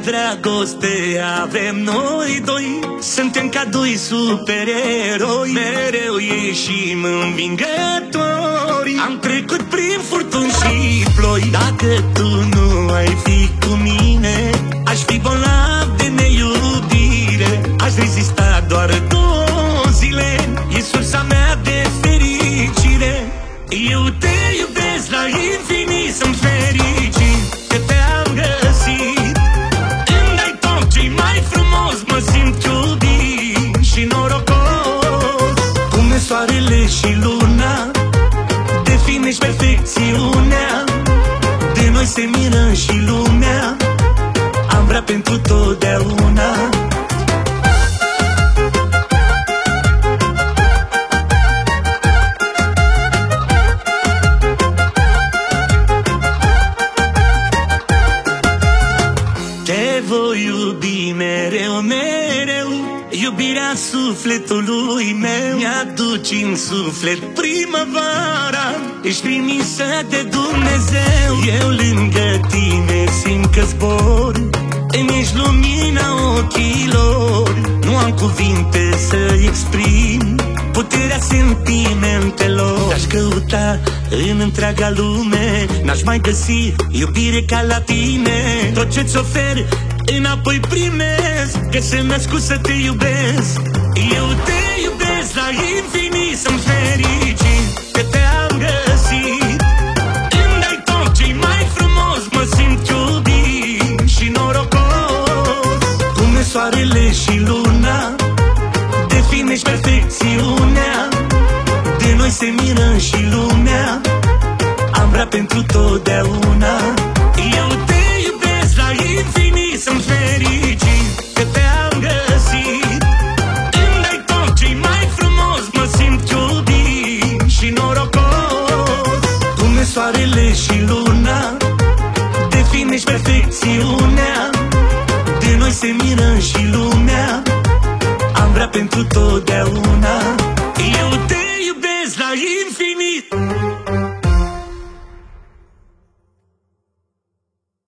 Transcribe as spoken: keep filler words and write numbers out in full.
dragoste avem noi doi. Suntem ca doi supereroi, mereu ieșim învingători. Am trecut prin furtuni și ploi. Dacă tu nu ai fi cu mine, aș fi bolnav de neiubire. Aș rezista doar două zile, e sursa mea de fericire. Eu te iubesc la infinit, sunt fericit că te-am găsit. Îmi dai tot ce-i mai frumos, mă simt iubit și norocos. Cum e soarele și luna, definești perfecțiunea. De noi se miră și lumea, am vrea pentru totdeauna. Te voi iubi mereu, mereu, iubirea sufletului meu. Mi-aduci în suflet primăvara, ești trimisă de Dumnezeu. Eu lângă tine simt că zbor, îmi ești lumina ochilor. Nu am cuvinte să exprim puterea sentimentelor. Te-aș căuta în întreaga lume, n-aș mai găsi iubire ca la tine. Tot ce-ți ofer înapoi primesc, că sunt născut să te iubesc. Eu te iubesc la infinit, sunt fericit că te-am găsit. Îmi dai tot ce-i mai frumos, mă simt iubit și norocos. Cum e soarele și luna, definești perfecțiunea. De noi se miră și lumea, am vrea pentru totdeauna. Eu te iubesc la infinit, sunt fericit